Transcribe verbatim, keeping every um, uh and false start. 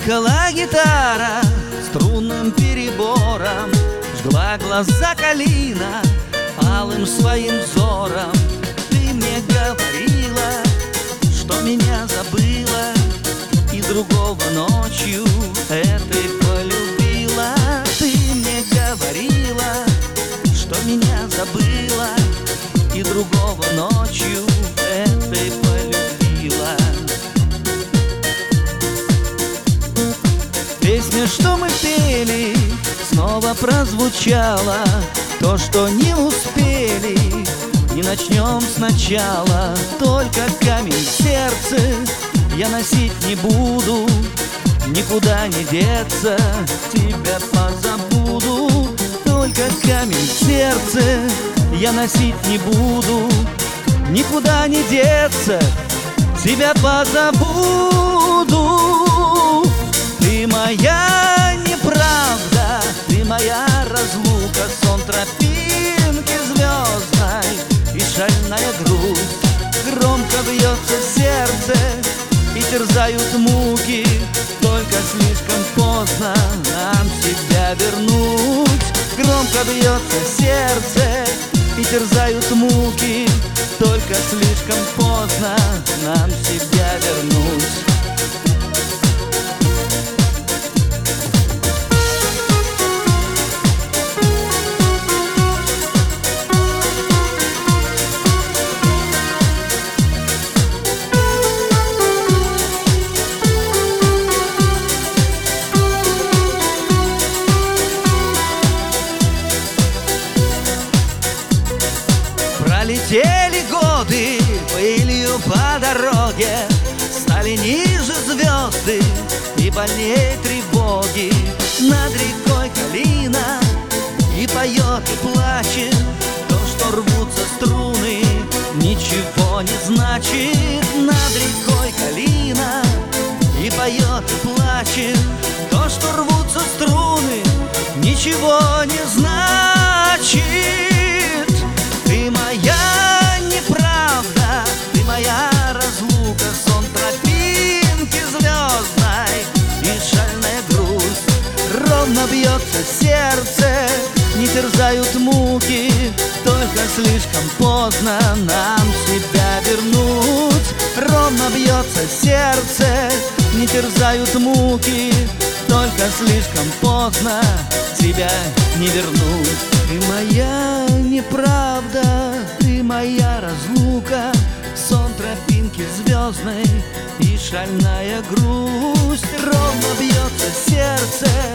Плакала гитара струнным перебором, жгла глаза калина алым своим взором. Ты мне говорила, что меня забыла, и другого ночью этой полюбила. Ты мне говорила, что меня забыла, и другого ночью этой полюбила. Песня, что мы пели, снова прозвучала. То, что не успели, не начнем сначала. Только камень в сердце я носить не буду, никуда не деться, тебя позабуду. Только камень в сердце я носить не буду, никуда не деться, тебя позабуду. Ты моя неправда, ты моя разлука, сон тропинки звездной и шальная грусть. Громко бьется сердце и терзают муки, только слишком поздно нам себя вернуть. Громко бьется сердце и терзают муки, только слишком поздно нам себя вернуть. Пролетели годы пылью по дороге, стали ниже звезды и больнее тревоги. Над рекой калина и поет, и плачет. То, что рвутся струны, ничего не значит. Над рекой калина и поет, и плачет. То, что рвутся струны, ничего не значит. Ты моя неправда, ты моя разлука, сон тропинки звездной и шальная грусть. Ровно бьется сердце, не терзают муки, только слишком поздно нам себя вернуть. Ровно бьется сердце, не терзают муки, только слишком поздно тебя не вернуть. Ты моя неправда, ты моя разлука, сон тропинки звездной и шальная грусть. Ровно бьется сердце,